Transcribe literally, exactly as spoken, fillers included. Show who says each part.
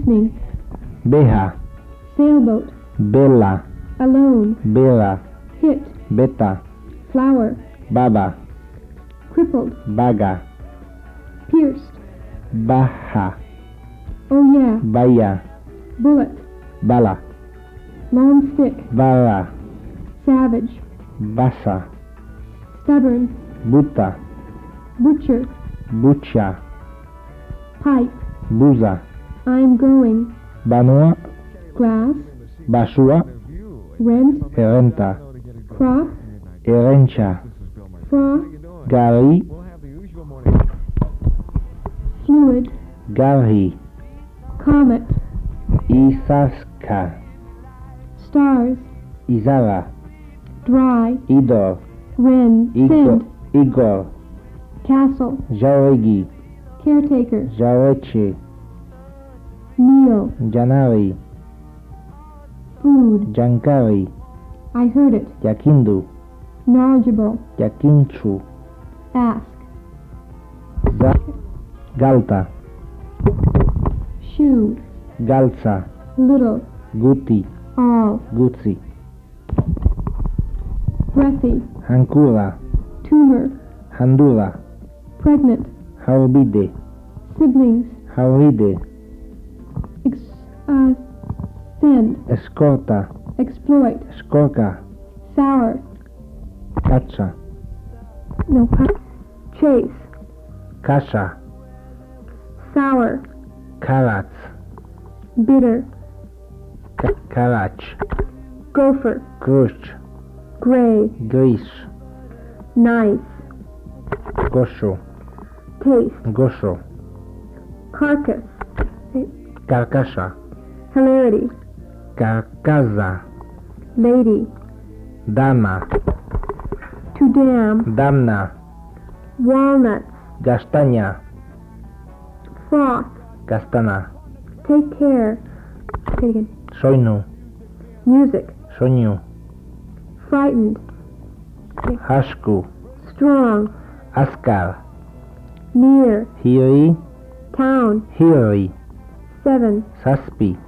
Speaker 1: listening.
Speaker 2: Beja,
Speaker 1: Sailboat.
Speaker 2: Bella,
Speaker 1: Alone.
Speaker 2: Bella,
Speaker 1: Hit.
Speaker 2: Beta,
Speaker 1: Flower.
Speaker 2: Baba,
Speaker 1: Crippled.
Speaker 2: Vaga,
Speaker 1: Pierced.
Speaker 2: Baja,
Speaker 1: Oh yeah.
Speaker 2: Vaya,
Speaker 1: Bullet.
Speaker 2: Bala,
Speaker 1: Long stick.
Speaker 2: Vara,
Speaker 1: Savage.
Speaker 2: Basa,
Speaker 1: Stubborn.
Speaker 2: Buta,
Speaker 1: Butcher.
Speaker 2: Bucha,
Speaker 1: Pipe.
Speaker 2: Buza,
Speaker 1: I'm going.
Speaker 2: Banua,
Speaker 1: Grass.
Speaker 2: Basua,
Speaker 1: Rent.
Speaker 2: Herenta,
Speaker 1: Crop.
Speaker 2: Herencha,
Speaker 1: Froth.
Speaker 2: Gari,
Speaker 1: Fluid.
Speaker 2: Garhi,
Speaker 1: Comet.
Speaker 2: Isaska,
Speaker 1: Stars.
Speaker 2: Izara,
Speaker 1: Dry.
Speaker 2: Idor,
Speaker 1: Wren.
Speaker 2: Igor,
Speaker 1: Send.
Speaker 2: Igor,
Speaker 1: Castle.
Speaker 2: Jauregi,
Speaker 1: Caretaker.
Speaker 2: Jaureche,
Speaker 1: Meal.
Speaker 2: Janari,
Speaker 1: Food.
Speaker 2: Jankari,
Speaker 1: I heard it.
Speaker 2: Yakindu,
Speaker 1: Knowledgeable.
Speaker 2: Yakinchu,
Speaker 1: Ask.
Speaker 2: Za, Galta,
Speaker 1: Shoe.
Speaker 2: Galza,
Speaker 1: Little.
Speaker 2: Guti,
Speaker 1: All.
Speaker 2: Guzzi,
Speaker 1: Breathy.
Speaker 2: Hankura,
Speaker 1: Tumor.
Speaker 2: Handura,
Speaker 1: Pregnant.
Speaker 2: Haurbide,
Speaker 1: Siblings.
Speaker 2: Hauride,
Speaker 1: Ex uh, send.
Speaker 2: Escorta,
Speaker 1: Exploit.
Speaker 2: Scorca,
Speaker 1: Sour.
Speaker 2: Caccia,
Speaker 1: No. Chase.
Speaker 2: Kasha,
Speaker 1: Sour.
Speaker 2: Karats,
Speaker 1: Bitter.
Speaker 2: Ka- Karach,
Speaker 1: Gopher.
Speaker 2: Krush,
Speaker 1: Gray.
Speaker 2: Gris,
Speaker 1: Nice.
Speaker 2: Gosho,
Speaker 1: Taste.
Speaker 2: Gosho,
Speaker 1: Carcass.
Speaker 2: Carcasha,
Speaker 1: Hilarity.
Speaker 2: Carcaza,
Speaker 1: Lady.
Speaker 2: Dama,
Speaker 1: To dam.
Speaker 2: Damna,
Speaker 1: Walnuts.
Speaker 2: Gastaña,
Speaker 1: Froth.
Speaker 2: Castana,
Speaker 1: Take care. Say it again.
Speaker 2: Soinu,
Speaker 1: Music.
Speaker 2: Soñu,
Speaker 1: Frightened.
Speaker 2: Hashku,
Speaker 1: Strong.
Speaker 2: Askar,
Speaker 1: Near.
Speaker 2: Hiri,
Speaker 1: Town.
Speaker 2: Hiri,
Speaker 1: Seven.
Speaker 2: Saspi,